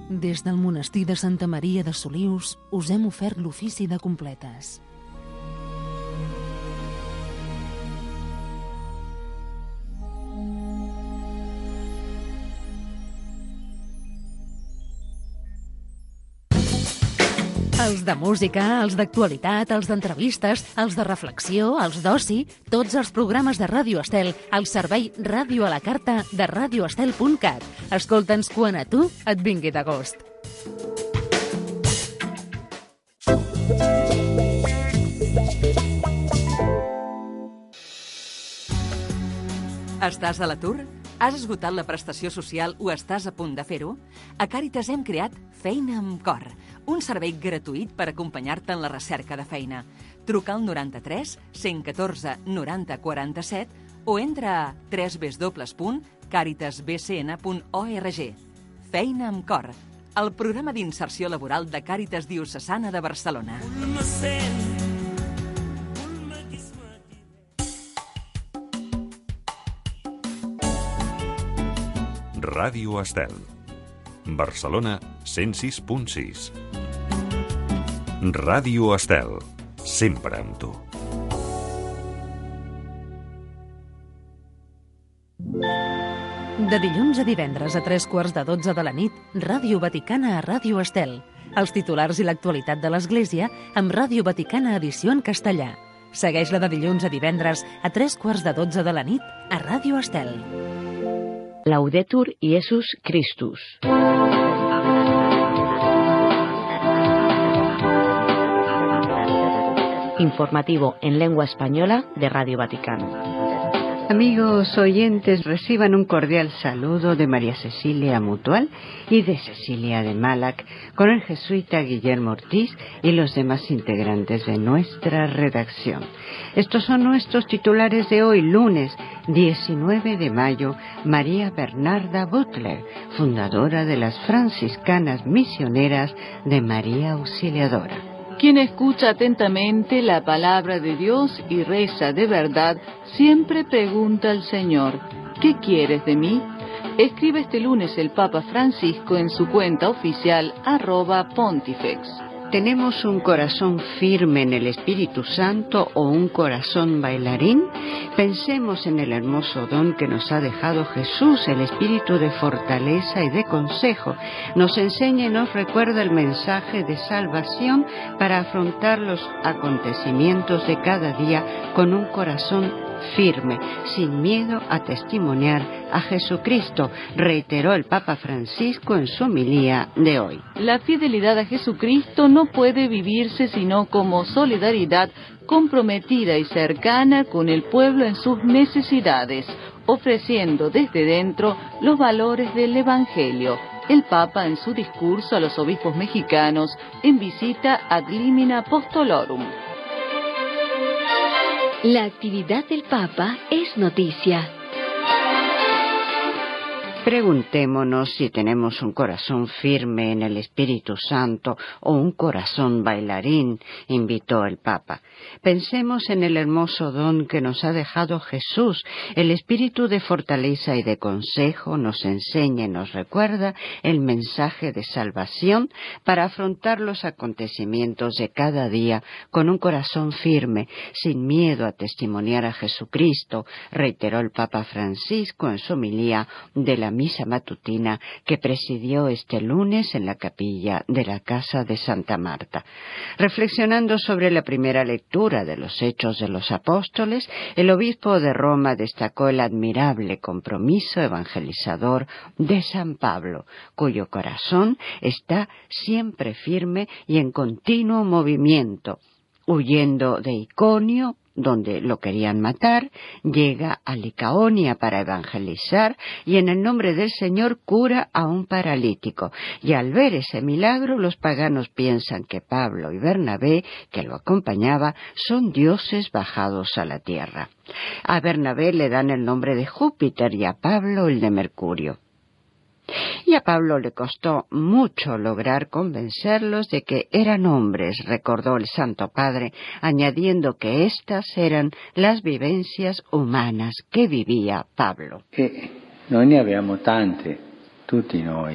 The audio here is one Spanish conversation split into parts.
Des del monestir de Santa Maria de Solius us hem ofert l'ofici de completes. Els de música, els d'actualitat, els d'entrevistes, els de reflexió, els d'oci, tots els programes de Ràdio Estel al servei Ràdio a la Carta de radioestel.cat. Escolta'ns quan a tu et vingui de gust. Estàs a l'atur? Has esgotat la prestació social o estàs a punt de fer-ho? A Càritas hem creat Feina amb Cor, un servei gratuït per acompanyar-te en la recerca de feina. Truca al 93 114 90 47 o entra a www.caritasbcn.org. Feina amb Cor, el programa d'inserció laboral de Càritas Diocesana de Barcelona. Ràdio Estel. Barcelona 106.6. Ràdio Estel. Sempre amb tu. De dilluns a divendres a 11:45 de la nit, Ràdio Vaticana a Ràdio Estel. Els titulars i l'actualitat de l'Església amb Ràdio Vaticana edició en castellà. Segueix-la de dilluns a divendres a 11:45 de la nit a Ràdio Estel. Laudetur Iesus Christus. Informativo en lengua española de Radio Vaticano. Amigos oyentes, reciban un cordial saludo de María Cecilia Mutual y de Cecilia de Málac, con el jesuita Guillermo Ortiz y los demás integrantes de nuestra redacción. Estos son nuestros titulares de hoy, lunes 19 de mayo. María Bernarda Butler, fundadora de las franciscanas misioneras de María Auxiliadora. Quien escucha atentamente la palabra de Dios y reza de verdad, siempre pregunta al Señor, ¿qué quieres de mí? Escribe este lunes el Papa Francisco en su cuenta oficial @Pontifex. ¿Tenemos un corazón firme en el Espíritu Santo o un corazón bailarín? Pensemos en el hermoso don que nos ha dejado Jesús, el espíritu de fortaleza y de consejo. Nos enseña y nos recuerda el mensaje de salvación para afrontar los acontecimientos de cada día con un corazón firme, sin miedo a testimoniar a Jesucristo, reiteró el Papa Francisco en su homilía de hoy. La fidelidad a Jesucristo no puede vivirse sino como solidaridad comprometida y cercana con el pueblo en sus necesidades, ofreciendo desde dentro los valores del Evangelio. El Papa en su discurso a los obispos mexicanos en visita ad limina apostolorum. La actividad del Papa es noticia. Preguntémonos si tenemos un corazón firme en el Espíritu Santo o un corazón bailarín, invitó el Papa. Pensemos en el hermoso don que nos ha dejado Jesús. El espíritu de fortaleza y de consejo nos enseña y nos recuerda el mensaje de salvación para afrontar los acontecimientos de cada día con un corazón firme, sin miedo a testimoniar a Jesucristo, reiteró el Papa Francisco en su homilía de la misa matutina que presidió este lunes en la capilla de la Casa de Santa Marta. Reflexionando sobre la primera lectura de los Hechos de los Apóstoles, el obispo de Roma destacó el admirable compromiso evangelizador de San Pablo, cuyo corazón está siempre firme y en continuo movimiento. Huyendo de Iconio, donde lo querían matar, llega a Licaonia para evangelizar y en el nombre del Señor cura a un paralítico. Y al ver ese milagro, los paganos piensan que Pablo y Bernabé, que lo acompañaba, son dioses bajados a la tierra. A Bernabé le dan el nombre de Júpiter y a Pablo el de Mercurio. Y a Pablo le costó mucho lograr convencerlos de que eran hombres, recordó el Santo Padre, añadiendo que estas eran las vivencias humanas que vivía Pablo. Noi ne abbiamo tante, tutti noi,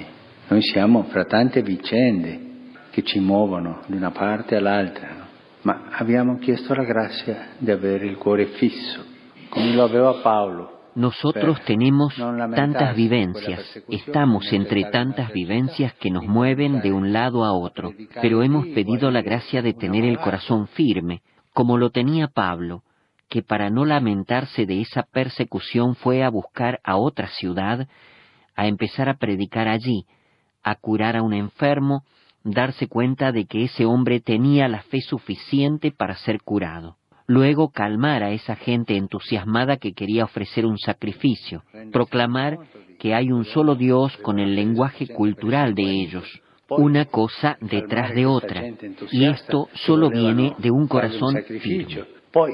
Noi siamo fra tante vicende che ci muovono di una parte all'altra, no? Ma abbiamo chiesto la grazia di avere il cuore fisso, come lo aveva Paolo. Nosotros tenemos tantas vivencias, estamos entre tantas vivencias que nos mueven de un lado a otro, pero hemos pedido la gracia de tener el corazón firme, como lo tenía Pablo, que para no lamentarse de esa persecución fue a buscar a otra ciudad, a empezar a predicar allí, a curar a un enfermo, darse cuenta de que ese hombre tenía la fe suficiente para ser curado. Luego calmar a esa gente entusiasmada que quería ofrecer un sacrificio, proclamar que hay un solo Dios con el lenguaje cultural de ellos, una cosa detrás de otra, y esto solo viene de un corazón firme. Poi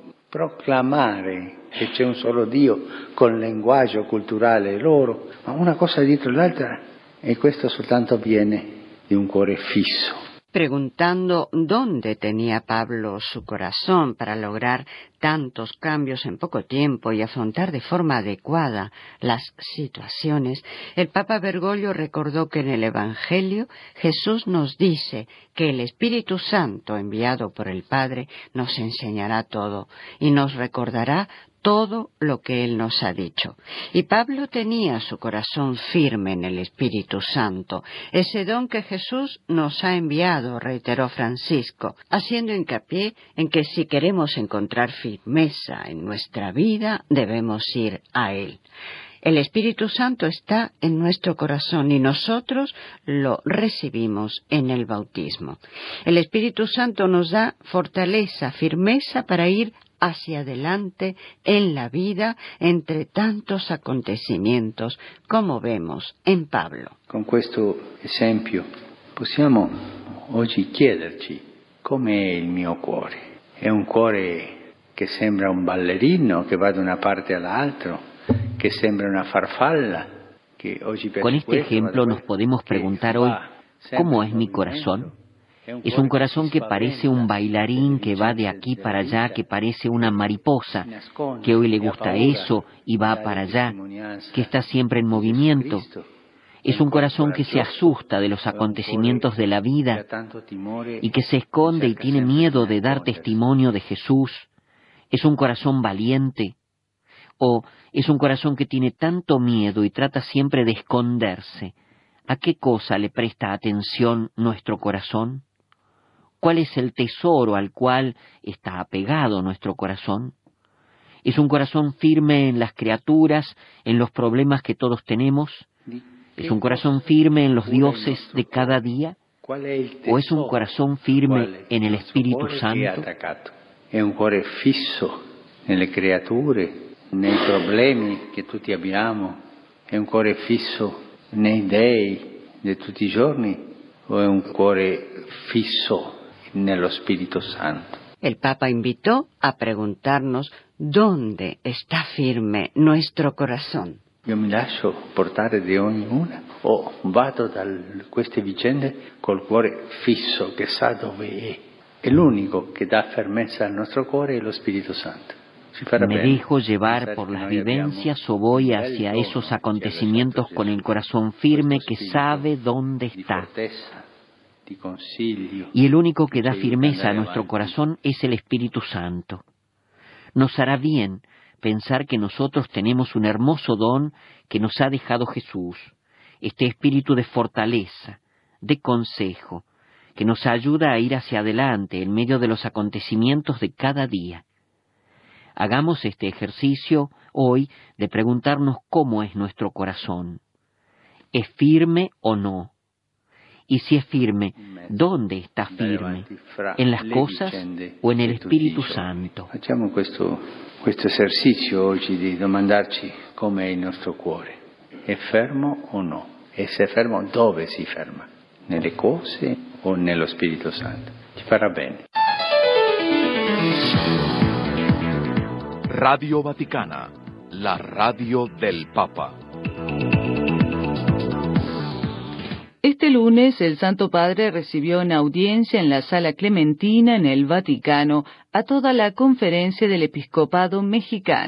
proclamare che c'è un solo Dio con il linguaggio culturale loro, ma una cosa dietro l'altra, e questo soltanto viene di un cuore fisso. Preguntando dónde tenía Pablo su corazón para lograr tantos cambios en poco tiempo y afrontar de forma adecuada las situaciones, el Papa Bergoglio recordó que en el Evangelio Jesús nos dice que el Espíritu Santo enviado por el Padre nos enseñará todo y nos recordará todo lo que Él nos ha dicho. Y Pablo tenía su corazón firme en el Espíritu Santo, ese don que Jesús nos ha enviado, reiteró Francisco, haciendo hincapié en que si queremos encontrar firmeza en nuestra vida, debemos ir a Él. El Espíritu Santo está en nuestro corazón y nosotros lo recibimos en el bautismo. El Espíritu Santo nos da fortaleza, firmeza para ir hacia adelante en la vida entre tantos acontecimientos como vemos en Pablo. Con questo esempio possiamo oggi chiederci com'è il mio cuore. È un cuore che sembra un ballerino che va da una parte all'altra, que sembra una farfalla. Con este ejemplo nos podemos preguntar hoy, ¿cómo es mi corazón? Es un corazón que parece un bailarín que va de aquí para allá, que parece una mariposa, que hoy le gusta eso y va para allá, que está siempre en movimiento. Es un corazón que se asusta de los acontecimientos de la vida y que se esconde y tiene miedo de dar testimonio de Jesús. Es un corazón valiente. ¿O es un corazón que tiene tanto miedo y trata siempre de esconderse? ¿A qué cosa le presta atención nuestro corazón? ¿Cuál es el tesoro al cual está apegado nuestro corazón? ¿Es un corazón firme en las criaturas, en los problemas que todos tenemos? ¿Es un corazón firme en los dioses de cada día? ¿O es un corazón firme en el Espíritu Santo? ¿Es un cuore fisso nelle creature, nei problemi che tutti abbiamo? ¿È un cuore fisso nei dei di tutti i giorni? ¿O è un cuore fisso nello Spirito Santo? El Papa invitó a preguntarnos dónde está firme nuestro corazón. Io mi lascio portare di ognuna o vado da queste vicende col cuore fisso che sa dove è. È l'unico che dà fermezza al nostro cuore è lo Spirito Santo. Me dejo llevar por las vivencias o voy hacia esos acontecimientos con el corazón firme que sabe dónde está. Y el único que da firmeza a nuestro corazón es el Espíritu Santo. Nos hará bien pensar que nosotros tenemos un hermoso don que nos ha dejado Jesús, este espíritu de fortaleza, de consejo, que nos ayuda a ir hacia adelante en medio de los acontecimientos de cada día. Hagamos este ejercicio hoy de preguntarnos cómo es nuestro corazón. ¿Es firme o no? Y si es firme, ¿dónde está firme? ¿En las cosas o en el Espíritu Santo? Facciamo questo esercizio oggi di domandarci come è il nostro cuore. È fermo o no? E se è fermo, dove si ferma? Nelle cose o nello Spirito Santo? Ci farà bene. Radio Vaticana, la radio del Papa. Este lunes el Santo Padre recibió en audiencia en la Sala Clementina en el Vaticano a toda la Conferencia del Episcopado Mexicano.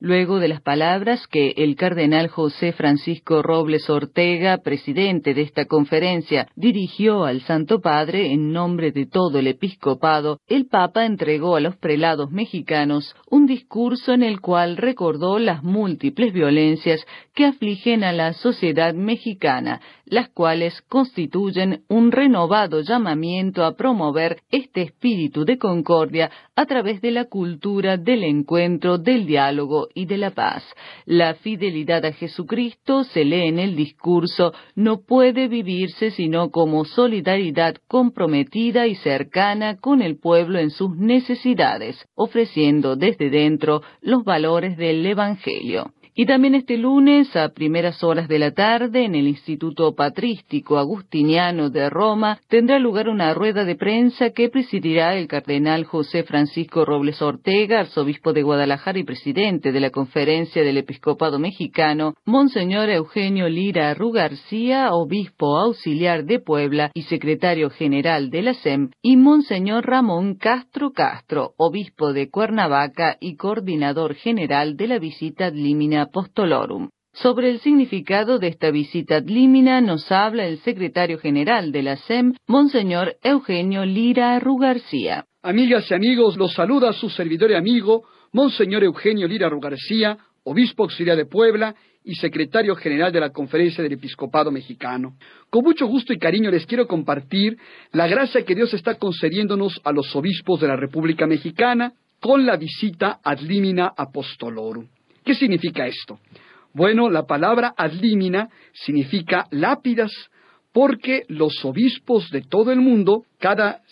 luego de las palabras que el cardenal José Francisco Robles Ortega, presidente de esta conferencia, dirigió al Santo Padre en nombre de todo el episcopado, el Papa entregó a los prelados mexicanos un discurso en el cual recordó las múltiples violencias que afligen a la sociedad mexicana, las cuales constituyen un renovado llamamiento a promover este espíritu de concordia a través de la cultura del encuentro, del diálogo y de la paz. La fidelidad a Jesucristo, se lee en el discurso, no puede vivirse sino como solidaridad comprometida y cercana con el pueblo en sus necesidades, ofreciendo desde dentro los valores del Evangelio. Y también este lunes, a primeras horas de la tarde, en el Instituto Patrístico Agustiniano de Roma, tendrá lugar una rueda de prensa que presidirá el cardenal José Francisco Robles Ortega, arzobispo de Guadalajara y presidente de la Conferencia del Episcopado Mexicano, Monseñor Eugenio Lira Rugarcía, obispo auxiliar de Puebla y secretario general de la SEM, y Monseñor Ramón Castro Castro, obispo de Cuernavaca y coordinador general de la visita ad limina Apostolorum. Sobre el significado de esta visita ad limina nos habla el secretario general de la SEM, Monseñor Eugenio Lira Rugarcía. Amigas y amigos, los saluda su servidor y amigo, Monseñor Eugenio Lira Rugarcía, obispo auxiliar de Puebla y secretario general de la Conferencia del Episcopado Mexicano. Con mucho gusto y cariño les quiero compartir la gracia que Dios está concediéndonos a los obispos de la República Mexicana con la visita ad limina Apostolorum. ¿Qué significa esto? Bueno, la palabra ad limina significa lápidas, porque los obispos de todo el mundo, cada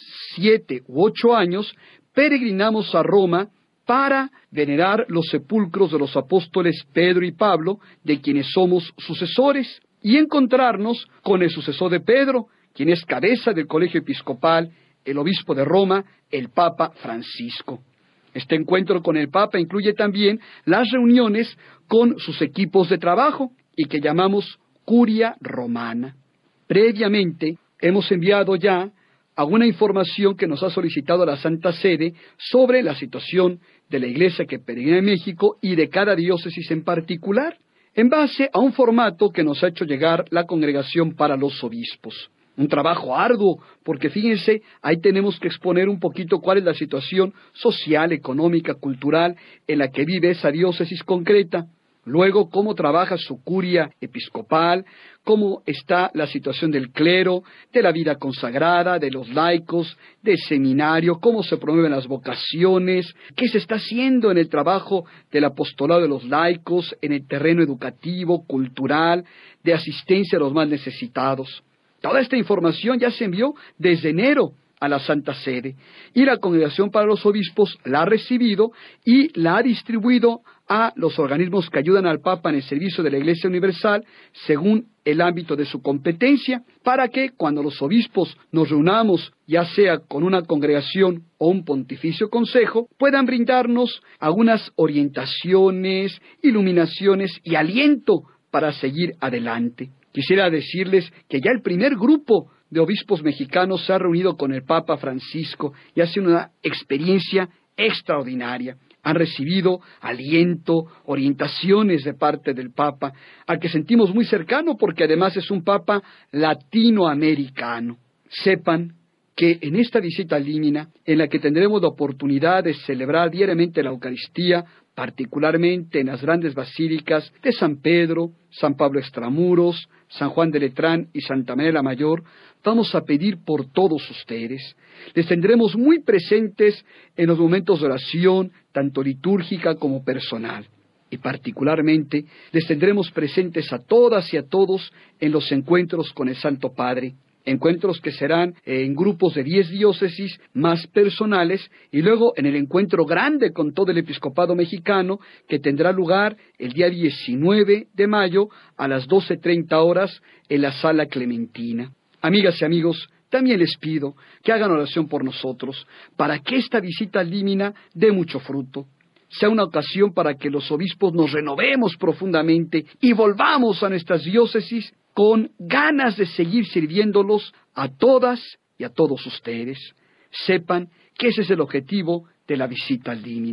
7 u 8 años, peregrinamos a Roma para venerar los sepulcros de los apóstoles Pedro y Pablo, de quienes somos sucesores, y encontrarnos con el sucesor de Pedro, quien es cabeza del colegio episcopal, el obispo de Roma, el Papa Francisco. Este encuentro con el Papa incluye también las reuniones con sus equipos de trabajo y que llamamos Curia Romana. Previamente hemos enviado ya alguna información que nos ha solicitado la Santa Sede sobre la situación de la Iglesia que peregrina en México y de cada diócesis en particular, en base a un formato que nos ha hecho llegar la Congregación para los Obispos. Un trabajo arduo, porque fíjense, ahí tenemos que exponer un poquito cuál es la situación social, económica, cultural en la que vive esa diócesis concreta. Luego, cómo trabaja su curia episcopal, cómo está la situación del clero, de la vida consagrada, de los laicos, del seminario, cómo se promueven las vocaciones, qué se está haciendo en el trabajo del apostolado de los laicos, en el terreno educativo, cultural, de asistencia a los más necesitados. Toda esta información ya se envió desde enero a la Santa Sede y la Congregación para los Obispos la ha recibido y la ha distribuido a los organismos que ayudan al Papa en el servicio de la Iglesia Universal según el ámbito de su competencia, para que cuando los obispos nos reunamos, ya sea con una congregación o un pontificio consejo, puedan brindarnos algunas orientaciones, iluminaciones y aliento para seguir adelante. Quisiera decirles que ya el primer grupo de obispos mexicanos se ha reunido con el Papa Francisco y ha sido una experiencia extraordinaria. Han recibido aliento, orientaciones de parte del Papa, al que sentimos muy cercano porque además es un Papa latinoamericano. Sepan que en esta visita ad limina, en la que tendremos la oportunidad de celebrar diariamente la Eucaristía, particularmente en las grandes basílicas de San Pedro, San Pablo Extramuros, San Juan de Letrán y Santa María la Mayor, vamos a pedir por todos ustedes. Les tendremos muy presentes en los momentos de oración, tanto litúrgica como personal. Y particularmente les tendremos presentes a todas y a todos en los encuentros con el Santo Padre. Encuentros que serán en grupos de 10 diócesis más personales y luego en el encuentro grande con todo el episcopado mexicano que tendrá lugar el día 19 de mayo a las 12:30 horas en la Sala Clementina. Amigas y amigos, también les pido que hagan oración por nosotros para que esta visita ad limina dé mucho fruto. Sea una ocasión para que los obispos nos renovemos profundamente y volvamos a nuestras diócesis con ganas de seguir sirviéndolos a todas y a todos ustedes. Sepan que ese es el objetivo de la visita ad limina.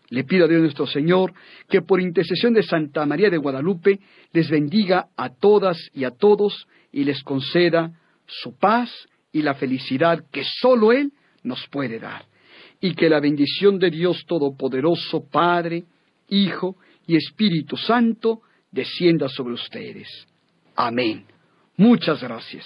Le pido a Dios nuestro Señor que por intercesión de Santa María de Guadalupe les bendiga a todas y a todos y les conceda su paz y la felicidad que solo Él nos puede dar. Y que la bendición de Dios Todopoderoso, Padre, Hijo y Espíritu Santo, descienda sobre ustedes. Amén. Muchas gracias.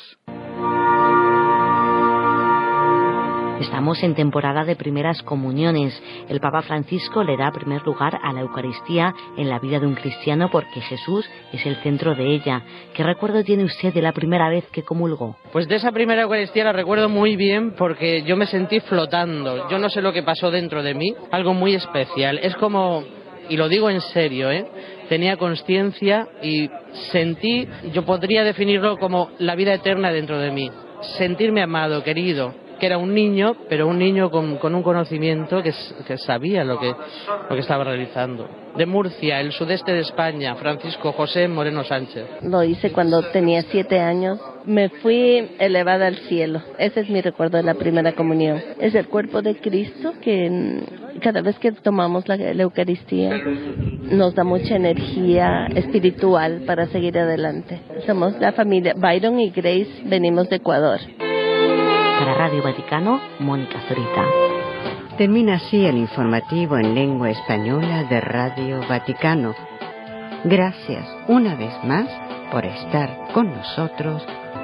Estamos en temporada de primeras comuniones. El Papa Francisco le da primer lugar a la Eucaristía en la vida de un cristiano porque Jesús es el centro de ella. ¿Qué recuerdo tiene usted de la primera vez que comulgó? Pues de esa primera Eucaristía la recuerdo muy bien porque yo me sentí flotando. Yo no sé lo que pasó dentro de mí, algo muy especial. Es como, y lo digo en serio, tenía conciencia y sentí, yo podría definirlo como la vida eterna dentro de mí. Sentirme amado, querido, que era un niño, pero un niño con un conocimiento que sabía lo que estaba realizando. De Murcia, el sudeste de España, Francisco José Moreno Sánchez. Lo hice cuando tenía 7 años. Me fui elevada al cielo. Ese es mi recuerdo de la primera comunión. Es el cuerpo de Cristo que cada vez que tomamos la Eucaristía nos da mucha energía espiritual para seguir adelante. Somos la familia Byron y Grace, venimos de Ecuador. Para Radio Vaticano, Mónica Zorita. Termina así el informativo en lengua española de Radio Vaticano. Gracias una vez más por estar con nosotros.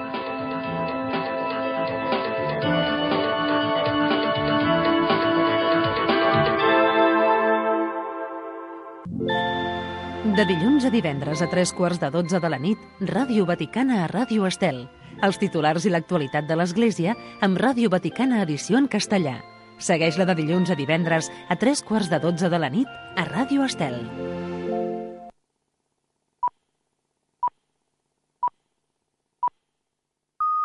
De dilluns a divendres a 3:15 de la nit, Ràdio Vaticana a Ràdio Estel. Els titulars i l'actualitat de l'Església amb Ràdio Vaticana edició en castellà. Segueix-la de dilluns a divendres a 3:15 de la nit a Ràdio Estel.